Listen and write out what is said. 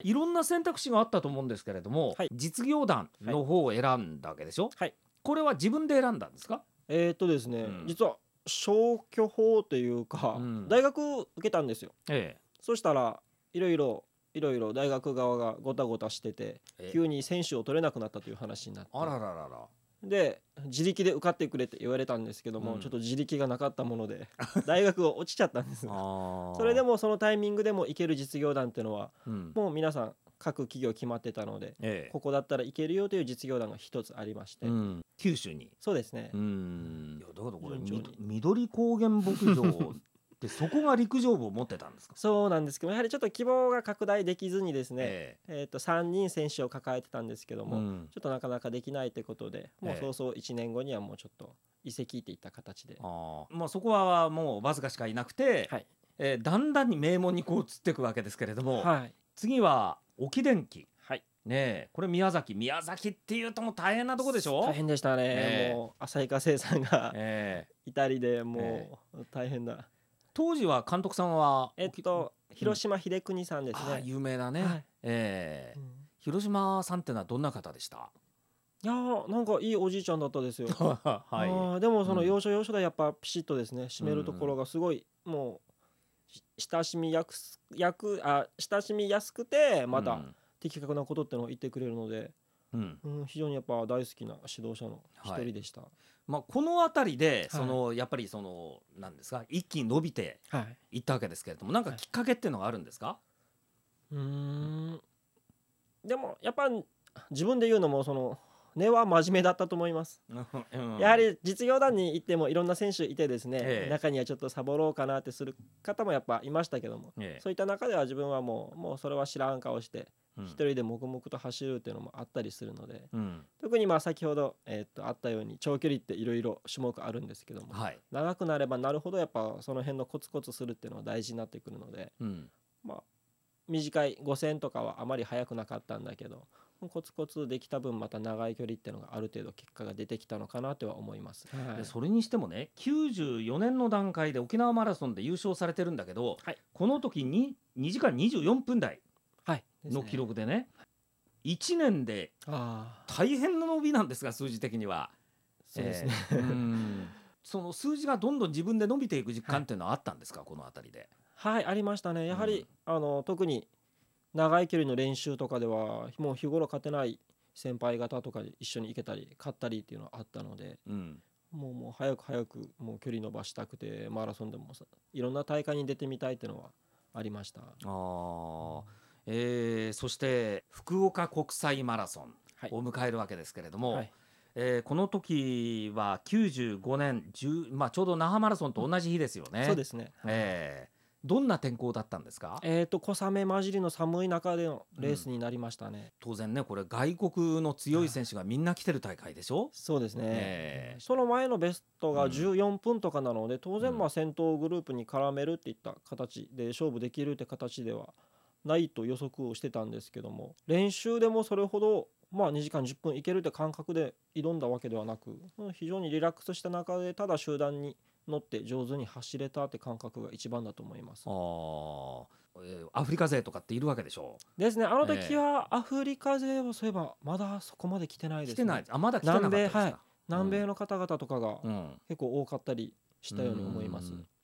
いろんな選択肢があったと思うんですけれども、 はい実業団の方を選んだわけでしょ、 はい。 これは自分で選んだんですか？ ですね、 うん実は消去法というか、 うん大学受けたんですよ。 えそしたらいろいろ大学側がごたごたしてて、 え急に選手を取れなくなったという話になって、 あらららら。 で自力で受かってくれって言われたんですけども、 うんちょっと自力がなかったもので大学を落ちちゃったんです。 あそれでもそのタイミングでも行ける実業団っていうのはうんもう皆さん各企業決まってたので、 えここだったらいけるよという実業団が一つありまして、 九州に。 そうですね、 いやだからこれ順調に緑高原牧場ってそこが陸上部を持ってたんですか？ そうなんですけど、やはりちょっと希望が拡大できずにですね、 え 3人選手を抱えてたんですけども、 うんちょっとなかなかできないということで、もうええ早々1年後にはもうちょっと移籍っていった形で、 まあそこはもうわずかしかいなくて、 はいだんだんに名門にこう移っていくわけですけれども、 はい次は沖電機はい、 ねえ、これ宮崎っていうともう大変なとこでしょ？ 大変でしたね、 ええもう旭化成さんがええいたりでもう大変だ。 当時は監督さんは広島秀邦さんですね。 有名なね、 はいえ広島さんってのはどんな方でした？ いやーなんかいいおじいちゃんだったですよ。 はあーでもそのうん要所要所でやっぱピシッとですね締めるところがすごい、もう親しみやすくてまた的確なことってのを言ってくれるので、非常にやっぱ大好きな指導者の一人でした。 まあ、この辺りではいやっぱりなんですか一気に伸びてはいいったわけですけれども、なんかきっかけっていうのがあるんですか？ うーんでもやっぱ自分で言うのもその根は真面目だったと思います。やはり実業団に行ってもいろんな選手いてですね、 ええ中にはちょっとサボろうかなってする方もやっぱいましたけども、 ええそういった中では自分はもうそれは知らん顔してうん一人で黙々と走るっていうのもあったりするので、 うん特にまあ先ほど、あったように長距離っていろいろ種目あるんですけども、 はい長くなればなるほどやっぱその辺のコツコツするっていうのは大事になってくるので、まあ短い5000とかはあまり速くなかったんだけど、コツコツできた分また長い距離っていうのがある程度結果が出てきたのかなとは思います。 でそれにしてもね94年の段階で沖縄マラソンで優勝されてるんだけど、 はいこの時に2時間24分台はいの記録でね1年で大変な伸びなんですが数字的には。 そうですね、 その数字がどんどん自分で伸びていく実感っていうのはあったんですか、この辺りで。 はいありましたね。やはり、特に長い距離の練習とかではもう日頃勝てない先輩方とかで一緒に行けたり勝ったりっていうのはあったので、もう早くもう距離伸ばしたくてマラソンでもいろんな大会に出てみたいっていうのはありました。 そして福岡国際マラソンを迎えるわけですけれども、 はいこの時は95年まあ、ちょうど那覇マラソンと同じ日ですよね。 そうですね、 どんな天候だったんですか？ 小雨混じりの寒い中でのレースになりましたね。 当然ねこれ外国の強い選手がみんな来てる大会でしょ？ そうですね、その前のベストが14分とかなので、当然まあ先頭グループに絡めるっていった形で勝負できるって形ではないと予測をしてたんですけども、練習でもそれほどまあ2時間10分いけるって感覚で挑んだわけではなく、非常にリラックスした中でただ集団に乗って上手に走れたって感覚が一番だと思います。 アフリカ勢とかっているわけでしょ？ ですね、あの時はアフリカ勢はそういえばまだそこまで来てないですね。 来てない。まだ来てなかったですか？ 南米の方々とかが結構多かったりしたように思います。